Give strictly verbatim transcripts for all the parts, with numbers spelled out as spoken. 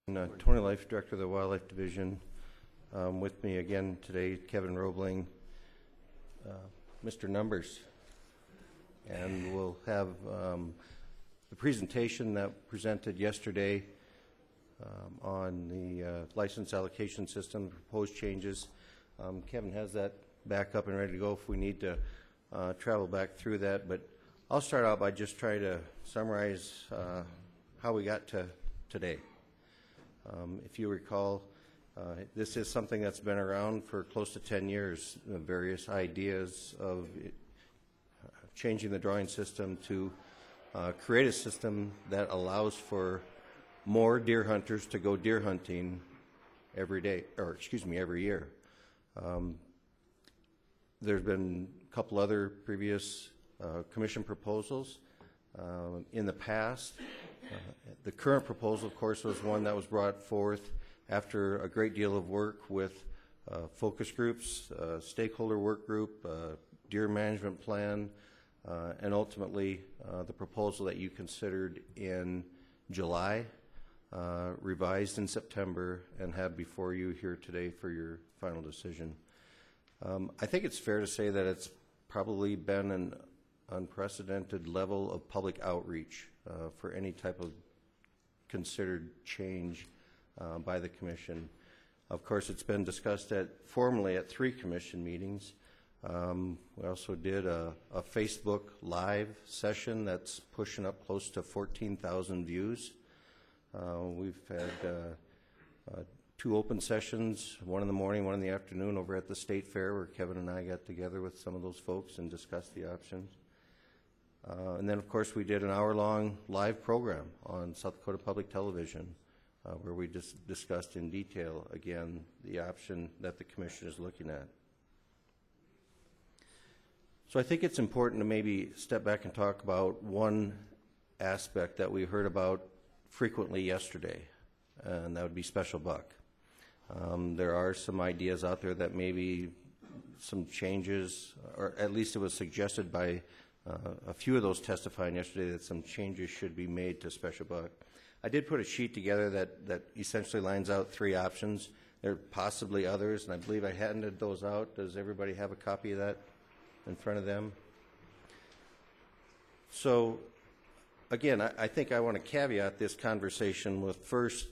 Uh, Tony Life, Director of the Wildlife Division. Um, with me again today, Kevin Roebling, uh, Mister Numbers. And we'll have um, the presentation that presented yesterday um, on the uh, license allocation system, proposed changes. Um, Kevin has that back up and ready to go if we need to uh, travel back through that. But I'll start out by just trying to summarize uh, how we got to today. Um, if you recall, uh, this is something that's been around for close to ten years, uh, various ideas of it, uh, changing the drawing system to uh, create a system that allows for more deer hunters to go deer hunting every day, or excuse me, every year. Um, there's been a couple other previous uh, commission proposals uh, in the past. Uh, the current proposal, of course, was one that was brought forth after a great deal of work with uh, focus groups, uh, stakeholder work group, uh, deer management plan, uh, and ultimately uh, the proposal that you considered in July, uh, revised in September, and have before you here today for your final decision. Um, I think it's fair to say that it's probably been an unprecedented level of public outreach uh, for any type of considered change uh, by the commission. Of course, it's been discussed at formally at three commission meetings. Um, we also did a, a Facebook live session that's pushing up close to fourteen thousand views. Uh, we've had uh, uh, two open sessions, one in the morning, one in the afternoon over at the State Fair, where Kevin and I got together with some of those folks and discussed the options. Uh, and then, of course, we did an hour-long live program on South Dakota Public Television uh, where we just discussed in detail, again, the option that the commission is looking at. So I think it's important to maybe step back and talk about one aspect that we heard about frequently yesterday, and that would be special buck. Um, there are some ideas out there that maybe some changes, or at least it was suggested by Uh, a few of those testifying yesterday that some changes should be made to special buck. I did put a sheet together that, that essentially lines out three options. There are possibly others, and I believe I handed those out. Does everybody have a copy of that in front of them? So, again, I, I think I want to caveat this conversation with first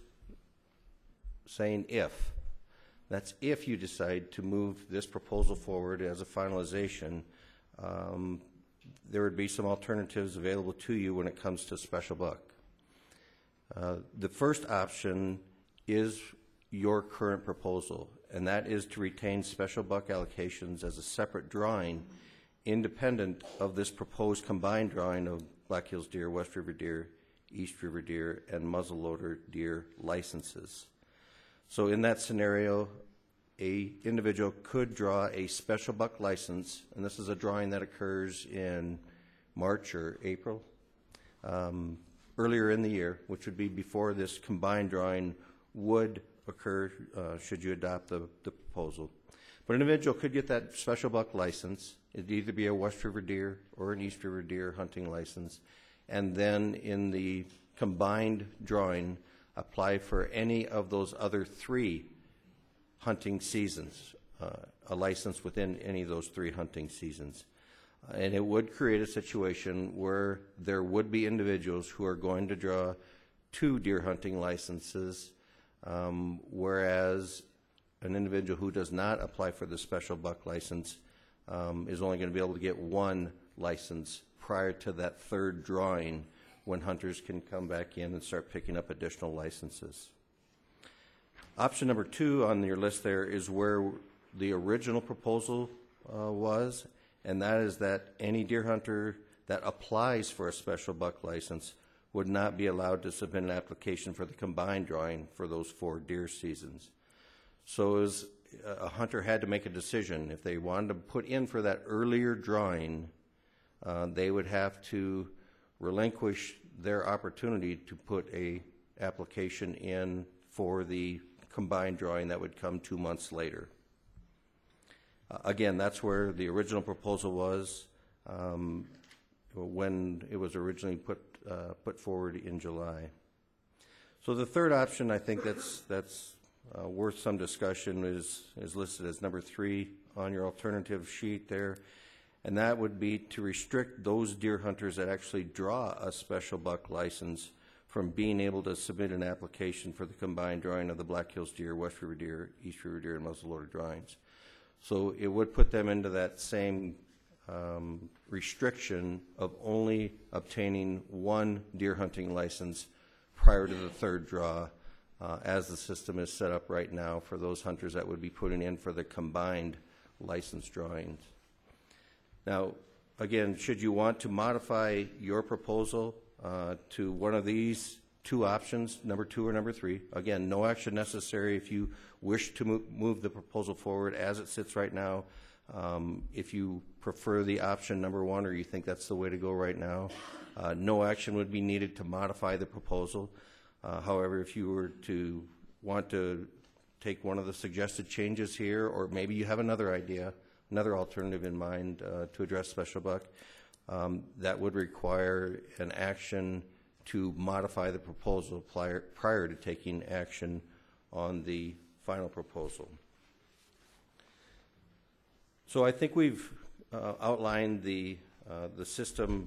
saying if. That's if you decide to move this proposal forward as a finalization. Um, there would be some alternatives available to you when it comes to special buck. Uh, the first option is your current proposal, and that is to retain special buck allocations as a separate drawing independent of this proposed combined drawing of Black Hills deer, West River deer, East River deer, and muzzleloader deer licenses. So in that scenario, a individual could draw a special buck license, and this is a drawing that occurs in March or April, um, earlier in the year, which would be before this combined drawing would occur uh, should you adopt the, the proposal. But an individual could get that special buck license. It'd either be a West River deer or an East River deer hunting license, and then in the combined drawing apply for any of those other three hunting seasons, uh, a license within any of those three hunting seasons. Uh, and it would create a situation where there would be individuals who are going to draw two deer hunting licenses, um, whereas an individual who does not apply for the special buck license um, is only going to be able to get one license prior to that third drawing, when hunters can come back in and start picking up additional licenses. Option number two on your list there is where the original proposal uh, was, and that is that any deer hunter that applies for a special buck license would not be allowed to submit an application for the combined drawing for those four deer seasons. So as a hunter had to make a decision. If they wanted to put in for that earlier drawing, uh, they would have to relinquish their opportunity to put a application in for the combined drawing that would come two months later. Uh, again, that's where the original proposal was um, when it was originally put uh, put forward in July. So the third option, I think that's that's uh, worth some discussion, is is listed as number three on your alternative sheet there, and that would be to restrict those deer hunters that actually draw a special buck license from being able to submit an application for the combined drawing of the Black Hills deer, West River deer, East River deer, and muzzleloader drawings. So it would put them into that same um, restriction of only obtaining one deer hunting license prior to the third draw, uh, as the system is set up right now for those hunters that would be putting in for the combined license drawings. Now, again, should you want to modify your proposal uh, to one of these two options, number two or number three, again, no action necessary if you wish to move, move the proposal forward as it sits right now. Um, if you prefer the option number one, or you think that's the way to go right now, uh, no action would be needed to modify the proposal. Uh, however, if you were to want to take one of the suggested changes here, or maybe you have another idea, another alternative in mind uh, to address special buck, um, that would require an action to modify the proposal prior, prior to taking action on the final proposal. So I think we've uh, outlined the, uh, the system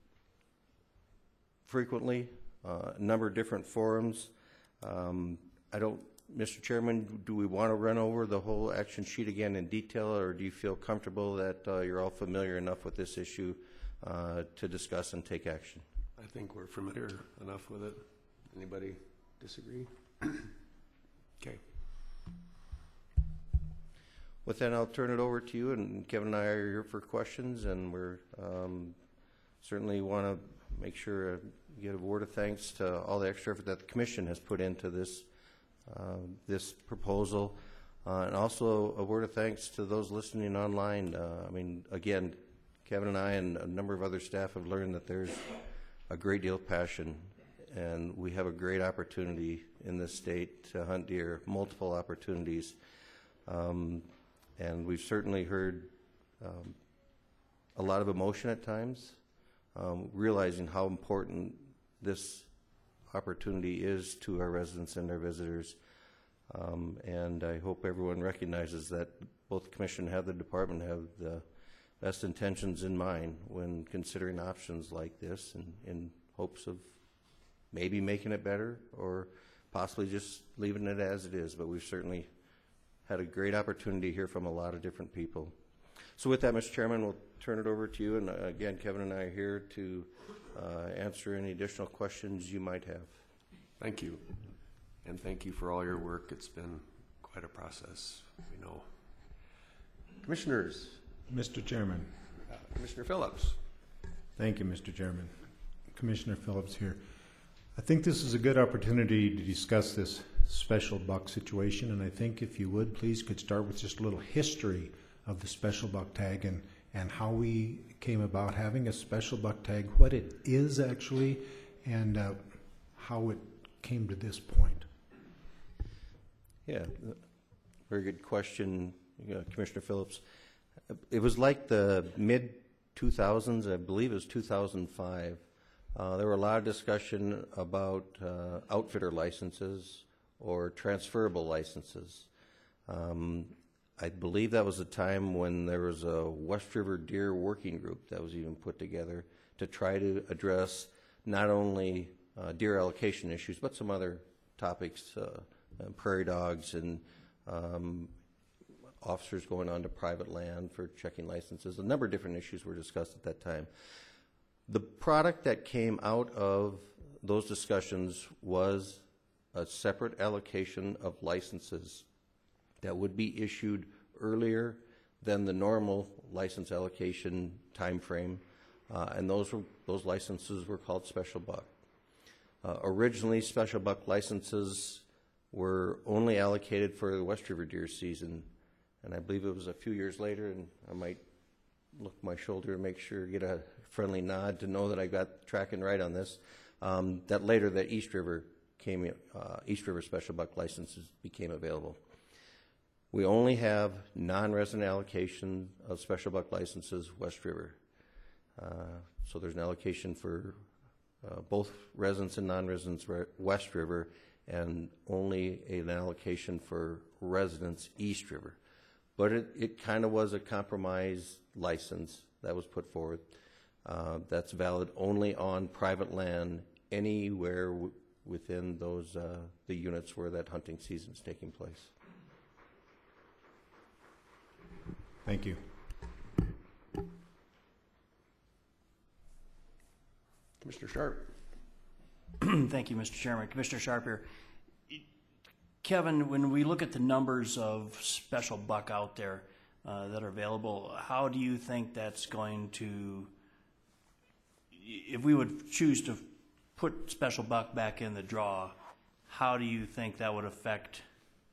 frequently, uh, a number of different forums. Um, I don't, Mister Chairman, do we want to run over the whole action sheet again in detail, or do you feel comfortable that uh, you're all familiar enough with this issue uh, to discuss and take action? I think we're familiar enough with it. Anybody disagree? Okay. With that, I'll turn it over to you, and Kevin and I are here for questions, and we're um, certainly want to make sure to get a word of thanks to all the extra effort that the Commission has put into this uh, this proposal, uh, and also a word of thanks to those listening online. Uh, I mean, again, Kevin and I and a number of other staff have learned that there's a great deal of passion, and we have a great opportunity in this state to hunt deer, multiple opportunities. Um, and we've certainly heard um, a lot of emotion at times, um, realizing how important this opportunity is to our residents and our visitors. Um, and I hope everyone recognizes that both the Commission and the Department have the best intentions in mind when considering options like this, and in hopes of maybe making it better or possibly just leaving it as it is. But we've certainly had a great opportunity to hear from a lot of different people. So with that, Mister Chairman, we'll turn it over to you. And uh, again, Kevin and I are here to uh, answer any additional questions you might have. Thank you. And thank you for all your work. It's been quite a process, we know. Commissioners. Mister Chairman. Uh, Commissioner Phillips. Thank you, Mister Chairman. Commissioner Phillips here. I think this is a good opportunity to discuss this special buck situation, and I think if you would, please, could start with just a little history of the special buck tag and, and how we came about having a special buck tag, what it is actually, and uh, how it came to this point. Yeah, very good question, uh, Commissioner Phillips. It was like the mid two thousands, I believe it was two thousand five. Uh, there were a lot of discussion about uh, outfitter licenses or transferable licenses. Um, I believe that was a time when there was a West River Deer Working Group that was even put together to try to address not only uh, deer allocation issues, but some other topics, uh, uh, prairie dogs and um, officers going on to private land for checking licenses. A number of different issues were discussed at that time. The product that came out of those discussions was a separate allocation of licenses that would be issued earlier than the normal license allocation time frame, uh, and those were, those licenses were called special buck. Uh, originally, special buck licenses were only allocated for the West River deer season, and I believe it was a few years later, and I might look my shoulder and make sure, get a friendly nod to know that I got tracking right on this, um, that later that East River came, uh, East River special buck licenses became available. We only have non-resident allocation of special buck licenses West River. Uh, so there's an allocation for uh, both residents and non-residents re- West River, and only an allocation for residents East River. But it, it kind of was a compromise license that was put forward. Uh, that's valid only on private land anywhere w- within those uh, the units where that hunting season is taking place. Thank you. Commissioner Sharp. Thank you, Mister Chairman. Commissioner Sharp here. Kevin, when we look at the numbers of special buck out there uh, that are available, how do you think that's going to, if we would choose to put special buck back in the draw, how do you think that would affect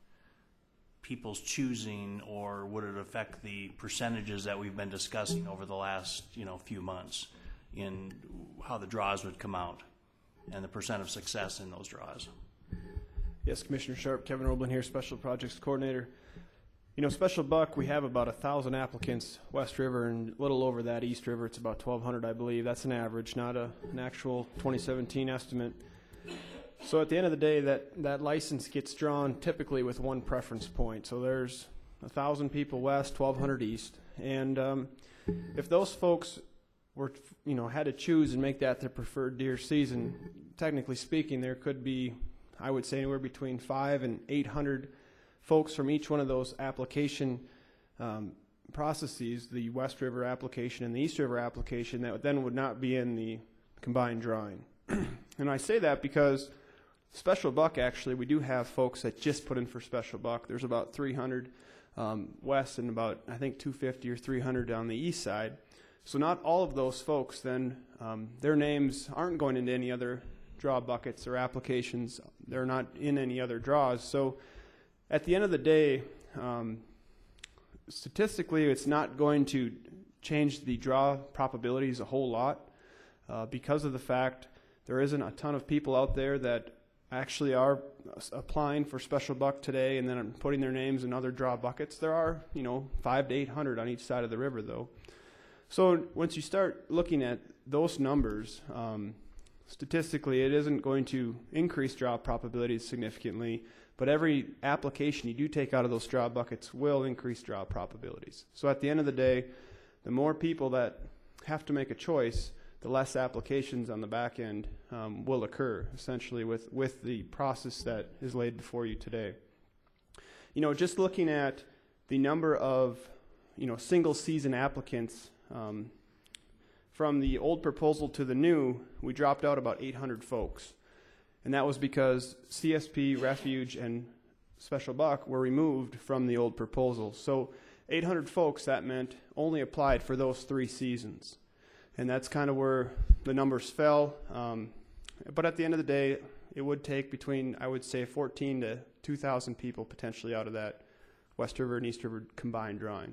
people's choosing, or would it affect the percentages that we've been discussing over the last, you know, few months in how the draws would come out and the percent of success in those draws? Yes, Commissioner Sharp, Kevin Roblin here, Special Projects Coordinator. You know, Special Buck, we have about a thousand applicants West River, and a little over that East River. It's about twelve hundred, I believe. That's an average, not a, an actual twenty seventeen estimate. So at the end of the day, that, that license gets drawn typically with one preference point. So there's a thousand people west, twelve hundred east, and um, if those folks were, you know, had to choose and make that their preferred deer season, technically speaking, there could be, I would say, anywhere between five and eight hundred folks from each one of those application um, processes, the West River application and the East River application, that then would not be in the combined drawing. And I say that because special buck, actually, we do have folks that just put in for special buck. There's about three hundred um, west and about, I think, two fifty or three hundred on the east side. So not all of those folks then, um, their names aren't going into any other draw buckets or applications. They're not in any other draws. So at the end of the day, um, statistically, it's not going to change the draw probabilities a whole lot uh, because of the fact there isn't a ton of people out there that actually are applying for special buck today and then putting their names in other draw buckets. There are, you know, five to eight hundred on each side of the river, though. So once you start looking at those numbers, um, statistically, it isn't going to increase draw probabilities significantly, but every application you do take out of those draw buckets will increase draw probabilities. So at the end of the day, the more people that have to make a choice, the less applications on the back end um, will occur, essentially, with, with the process that is laid before you today. You know, just looking at the number of, you know, single season applicants, um, from the old proposal to the new, we dropped out about eight hundred folks. And that was because C S P, Refuge, and Special Buck were removed from the old proposal. So eight hundred folks, that meant, only applied for those three seasons. And that's kind of where the numbers fell. Um, but at the end of the day, it would take between, I would say, fourteen to two thousand people potentially out of that West River and East River combined drawing.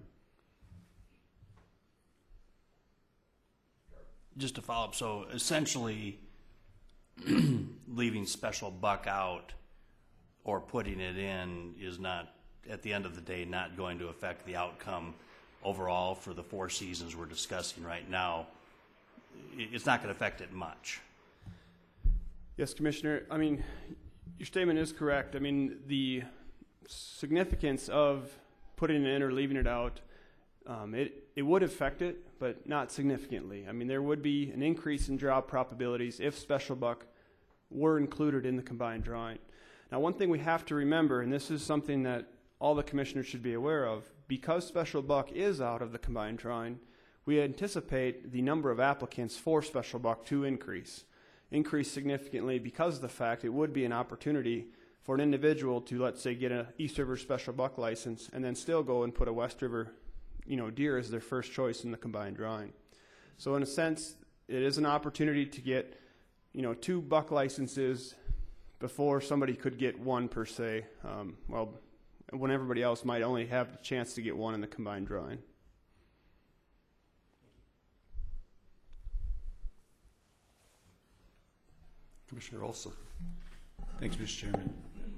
Just to follow up, so essentially leaving special buck out or putting it in is not, at the end of the day, not going to affect the outcome overall for the four seasons we're discussing right now. It's not going to affect it much. Yes, Commissioner. I mean, your statement is correct. I mean, the significance of putting it in or leaving it out, um, it, it would affect it, but not significantly. I mean, there would be an increase in draw probabilities if special buck were included in the combined drawing. Now, one thing we have to remember, and this is something that all the commissioners should be aware of, because special buck is out of the combined drawing, we anticipate the number of applicants for special buck to increase. Increase significantly because of the fact it would be an opportunity for an individual to, let's say, get an East River special buck license and then still go and put a West River, you know, deer as their first choice in the combined drawing. So in a sense, it is an opportunity to get, you know, two buck licenses before somebody could get one per se. Um, well, when everybody else might only have the chance to get one in the combined drawing. Commissioner Olson. Thanks, Mister Chairman.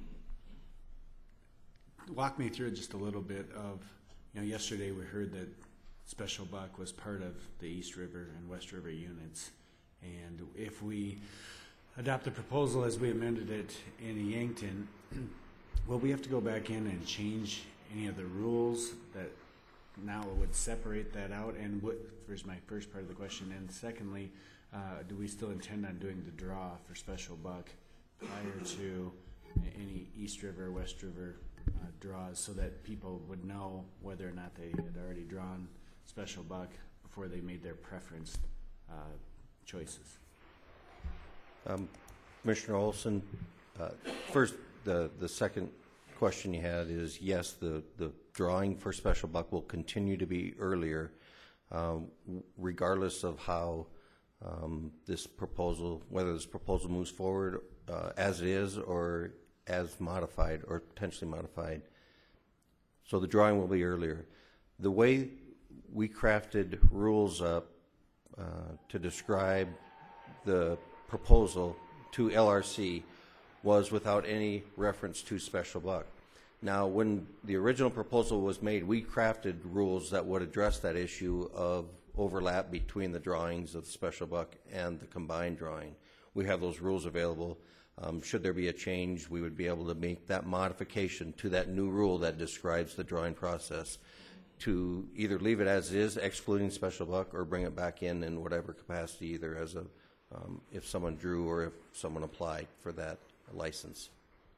Walk me through just a little bit of, you know, yesterday we heard that Special Buck was part of the East River and West River units, And if we adopt the proposal as we amended it in Yankton, will we have to go back in and change any of the rules that now would separate that out? And what, here's my first part of the question. And secondly, uh, do we still intend on doing the draw for special buck prior to any East River, West River uh, draws, so that people would know whether or not they had already drawn special buck before they made their preference uh, choices? Um, Commissioner Olson, uh, first, the, the second question you had is, yes, the, the drawing for special buck will continue to be earlier, um, regardless of how um, this proposal, whether this proposal moves forward uh, as it is or as modified or potentially modified. So the drawing will be earlier. The way we crafted rules up uh, to describe the proposal to L R C was without any reference to special buck. Now, when the original proposal was made, we crafted rules that would address that issue of overlap between the drawings of special buck and the combined drawing. We have those rules available. Um, should there be a change, we would be able to make that modification to that new rule that describes the drawing process to either leave it as is, excluding special buck, or bring it back in in whatever capacity, either as a, um, if someone drew or if someone applied for that license.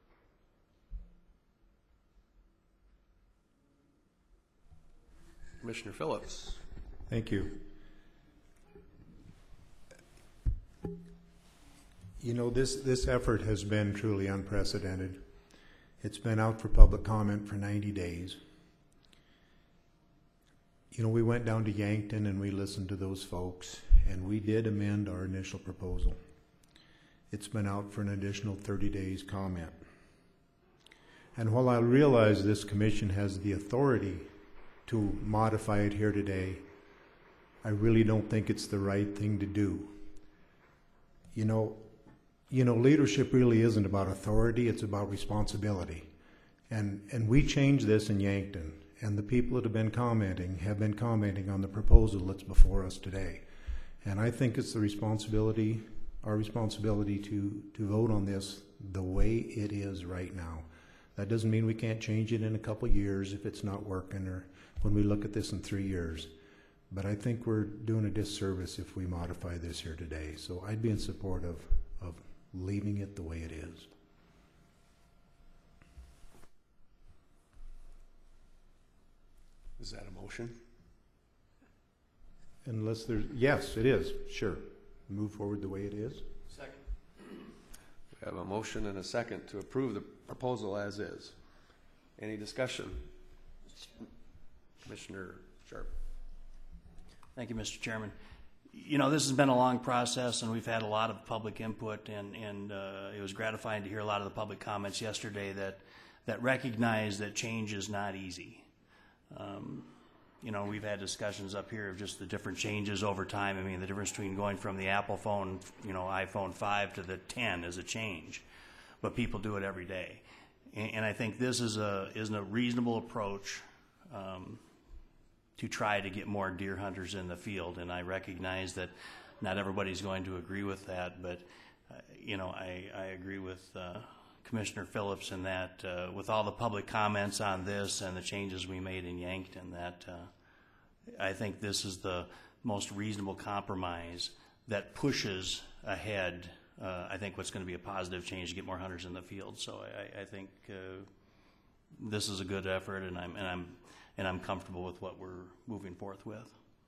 Commissioner Phillips. Thank you. You know, this, this effort has been truly unprecedented. It's been out for public comment for ninety days. You know, we went down to Yankton and we listened to those folks, and we did amend our initial proposal. It's been out for an additional thirty days comment. And while I realize this commission has the authority to modify it here today, I really don't think it's the right thing to do. You know, you know, leadership really isn't about authority, it's about responsibility. And, and we changed this in Yankton, and the people that have been commenting have been commenting on the proposal that's before us today. And I think it's the responsibility, our responsibility to, to vote on this the way it is right now. That doesn't mean we can't change it in a couple of years if it's not working, or when we look at this in three years. But I think we're doing a disservice if we modify this here today. So I'd be in support of, of leaving it the way it is. Is that a motion? Unless there's, yes, it is, sure. Move forward the way it is. Second. We have a motion and a second to approve the proposal as is. Any discussion? Commissioner Sharp. Thank you, Mister Chairman. You know, this has been a long process, and we've had a lot of public input, and, and uh, it was gratifying to hear a lot of the public comments yesterday that, that recognize that change is not easy. Um, you know, we've had discussions up here of just the different changes over time. I mean, the difference between going from the Apple phone, you know, iPhone five to the ten is a change, but people do it every day. And, and I think this is a, is a reasonable approach um, to try to get more deer hunters in the field. And I recognize that not everybody's going to agree with that, but, uh, you know, I, I agree with uh, Commissioner Phillips in that uh, with all the public comments on this and the changes we made in Yankton, that uh, I think this is the most reasonable compromise that pushes ahead, uh, I think, what's going to be a positive change to get more hunters in the field. So I, I think uh, this is a good effort, and I'm, and I'm and I'm comfortable with what we're moving forth with.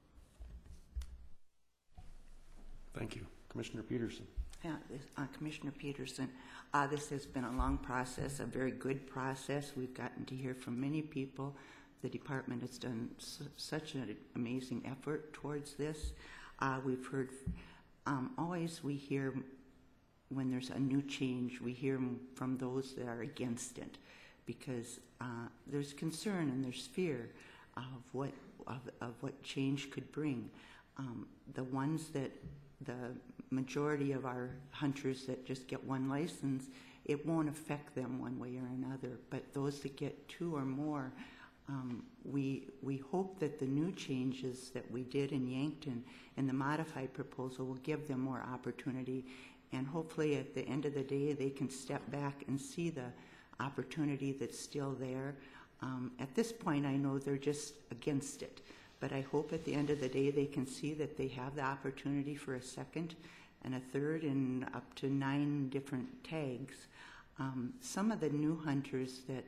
Thank you. Commissioner Peterson. Yeah, this, uh, Commissioner Peterson, uh, this has been a long process, a very good process. We've gotten to hear from many people. The department has done su such an amazing effort towards this. Uh, we've heard, um, always we hear when there's a new change, we hear from those that are against it, because uh, there's concern and there's fear of what of, of what change could bring. Um, the ones that the majority of our hunters that just get one license, it won't affect them one way or another. But those that get two or more, Um, we, we hope that the new changes that we did in Yankton and the modified proposal will give them more opportunity, and hopefully at the end of the day they can step back and see the opportunity that's still there. Um, at this point I know they're just against it, but I hope at the end of the day they can see that they have the opportunity for a second and a third and up to nine different tags. Um, some of the new hunters that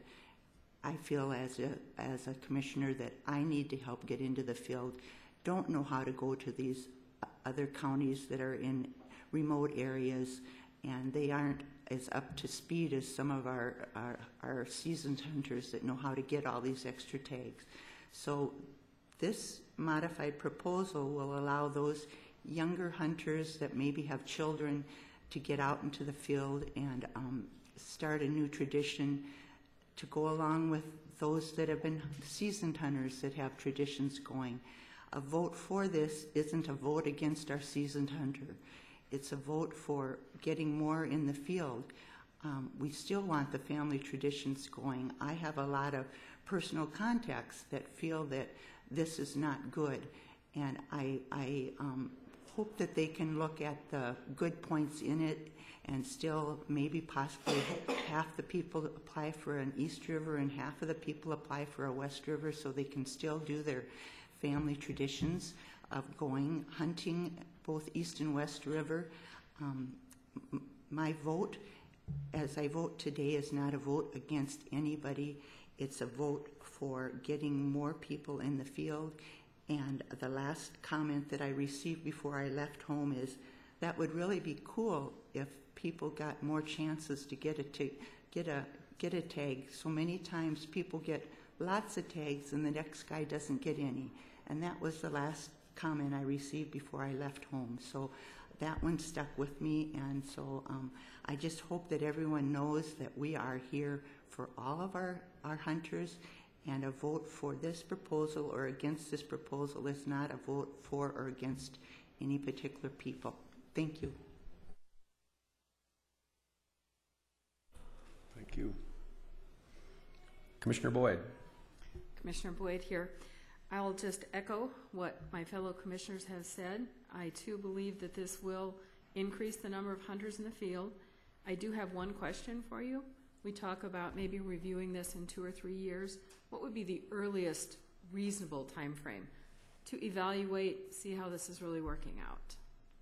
I feel as a, as a commissioner that I need to help get into the field don't know how to go to these other counties that are in remote areas, and they aren't as up to speed as some of our, our, our seasoned hunters that know how to get all these extra tags. So this modified proposal will allow those younger hunters that maybe have children to get out into the field and um, start a new tradition to go along with those that have been seasoned hunters that have traditions going. A vote for this isn't a vote against our seasoned hunter. It's a vote for getting more in the field. Um, we still want the family traditions going. I have a lot of personal contacts that feel that this is not good, and I, I um, hope that they can look at the good points in it, and still maybe possibly half the people apply for an East River and half of the people apply for a West River, so they can still do their family traditions of going hunting both East and West River. Um, m- my vote, as I vote today, is not a vote against anybody. It's a vote for getting more people in the field. And the last comment that I received before I left home is that would really be cool if people got more chances to get a t- get a get a tag. So many times people get lots of tags and the next guy doesn't get any. And that was the last comment I received before I left home. So that one stuck with me, and so um, I just hope that everyone knows that we are here for all of our, our hunters, and a vote for this proposal or against this proposal is not a vote for or against any particular people. Thank you. Thank you. Commissioner Boyd. Commissioner Boyd here. I'll just echo what my fellow commissioners have said. I too believe that this will increase the number of hunters in the field. I do have one question for you. We talk about maybe reviewing this in two or three years. What would be the earliest reasonable time frame to evaluate, see how this is really working out?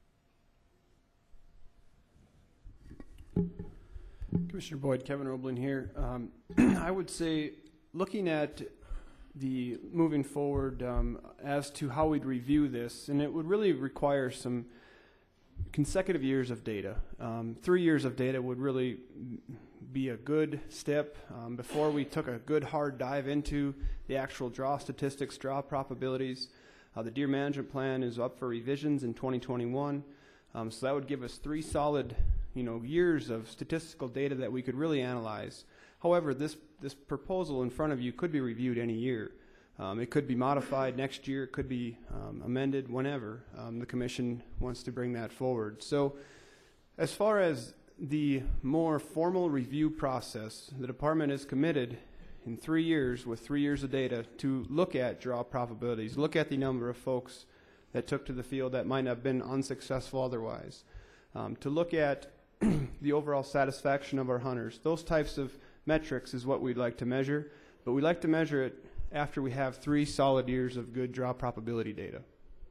Commissioner Boyd, Kevin Roblin here. Um, I would say, looking at the moving forward um, as to how we'd review this, and it would really require some consecutive years of data. Um, three years of data would really be a good step um, before we took a good hard dive into the actual draw statistics, draw probabilities. Uh, the deer management plan is up for revisions in twenty twenty-one, um, so that would give us three solid, you know, years of statistical data that we could really analyze. However, this this proposal in front of you could be reviewed any year. Um, it could be modified next year. It could be um, amended whenever um, the commission wants to bring that forward. So as far as the more formal review process, the department is committed in three years with three years of data to look at draw probabilities, look at the number of folks that took to the field that might have been unsuccessful otherwise, um, to look at the overall satisfaction of our hunters. Those types of metrics is what we'd like to measure, but we like to measure it after we have three solid years of good draw probability data.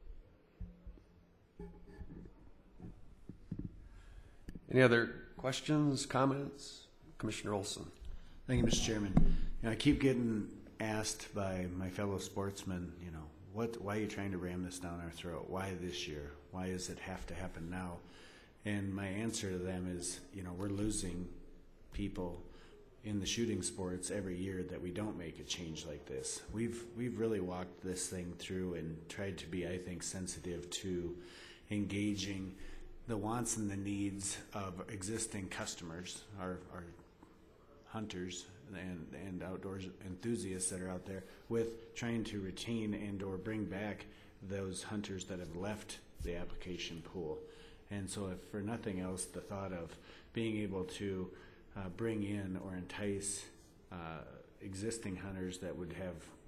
Any other questions, comments? Commissioner Olson. Thank you, Mister Chairman. You know, I keep getting asked by my fellow sportsmen, you know, what, why are you trying to ram this down our throat? Why this year? Why does it have to happen now? And my answer to them is, you know, we're losing people in the shooting sports every year that we don't make a change like this. We've we've really walked this thing through and tried to be, I think, sensitive to engaging the wants and the needs of existing customers, our, our hunters and, and outdoors enthusiasts that are out there, with trying to retain and or bring back those hunters that have left the application pool. And so if for nothing else, the thought of being able to uh, bring in or entice uh, existing hunters that would have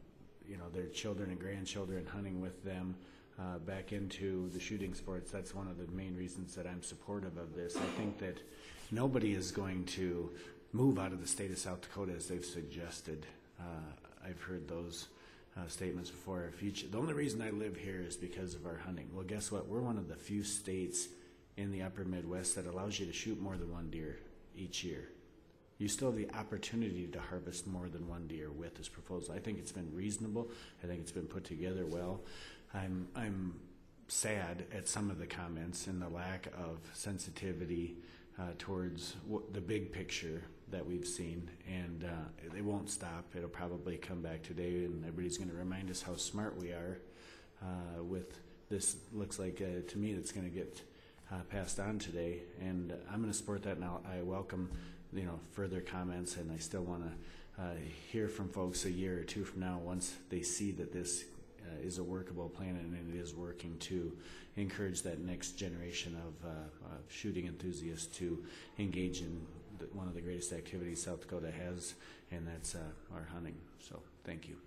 you know, their children and grandchildren, hunting with them uh, back into the shooting sports. That's one of the main reasons that I'm supportive of this. I think that nobody is going to move out of the state of South Dakota as they've suggested. Uh, I've heard those uh, statements before. If you ch- the only reason I live here is because of our hunting. Well, guess what? We're one of the few states in the upper Midwest that allows you to shoot more than one deer each year. You still have the opportunity to harvest more than one deer with this proposal. I think it's been reasonable. I think it's been put together well. I'm I'm sad at some of the comments and the lack of sensitivity uh, towards w- the big picture that we've seen, and uh, it won't stop. It'll probably come back today, and everybody's going to remind us how smart we are uh, with this. Looks like uh, to me it's going to get uh, passed on today, and I'm going to support that. Now I welcome you know further comments, and I still want to uh, hear from folks a year or two from now once they see that this uh, is a workable plan and it is working to encourage that next generation of, uh, of shooting enthusiasts to engage in the, one of the greatest activities South Dakota has, and that's uh, our hunting. So thank you.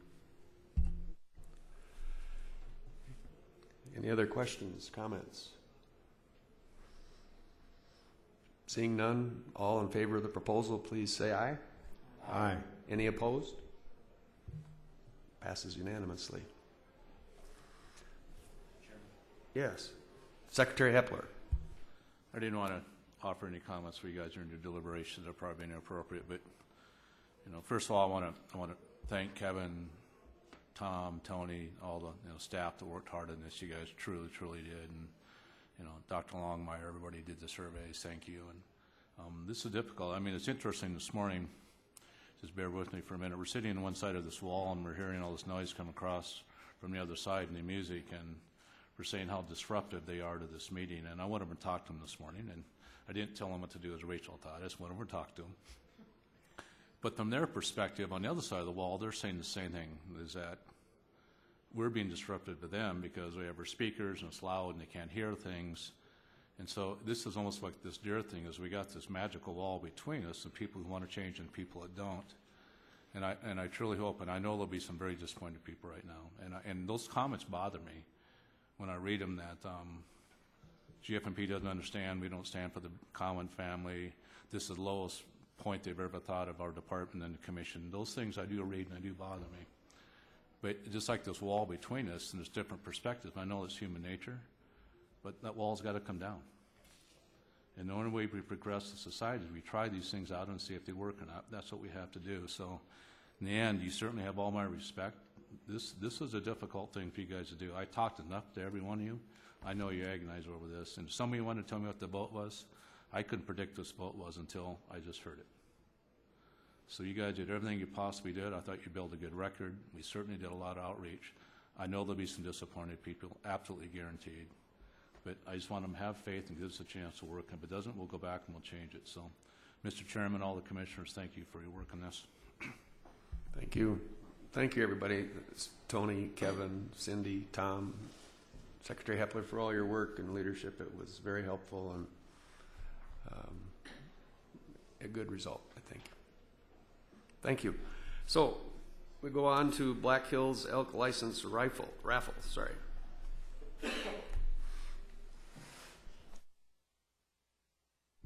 Any other questions, comments? Seeing none, all in favor of the proposal, please say aye. Aye. Any opposed? Passes unanimously. Yes. Secretary Hepler. I didn't want to offer any comments for you guys during your deliberations. They're probably inappropriate, but you know, first of all, I want to I want to thank Kevin, Tom, Tony, all the you know staff that worked hard on this. You guys truly, truly did, and you know, Doctor Longmire, everybody did the surveys. Thank you. And um, this is difficult. I mean, it's interesting. This morning, just bear with me for a minute. We're sitting on one side of this wall, and we're hearing all this noise come across from the other side, and the music, and we're saying how disruptive they are to this meeting. And I went over and talked to them this morning, and I didn't tell them what to do as Rachel taught. I just went over and talked to them. But from their perspective, on the other side of the wall, they're saying the same thing, is that we're being disruptive to them because we have our speakers and it's loud and they can't hear things. And so this is almost like this deer thing, is we got this magical wall between us and people who want to change and people that don't. And I and I truly hope, and I know there'll be some very disappointed people right now, and I, and those comments bother me when I read them, that um, G F M P doesn't understand, we don't stand for the common family, this is the lowest point they've ever thought of our department and the commission. Those things I do read and they do bother me. But just like this wall between us, and there's different perspectives, I know it's human nature, but that wall's got to come down. And the only way we progress as a society is we try these things out and see if they work or not. That's what we have to do. So in the end, you certainly have all my respect. This this is a difficult thing for you guys to do. I talked enough to every one of you. I know you agonize over this. And if some of you wanted to tell me what the vote was, I couldn't predict what this vote was until I just heard it. So you guys did everything you possibly did. I thought you built a good record. We certainly did a lot of outreach. I know there'll be some disappointed people, absolutely guaranteed. But I just want them to have faith and give us a chance to work. And if it doesn't, we'll go back and we'll change it. So, Mister Chairman, all the commissioners, thank you for your work on this. Thank you. Thank you, everybody. It's Tony, Kevin, Cindy, Tom, Secretary Hepler, for all your work and leadership. It was very helpful and um, a good result, I think. Thank you. So we go on to Black Hills Elk License Rifle, Raffle, sorry.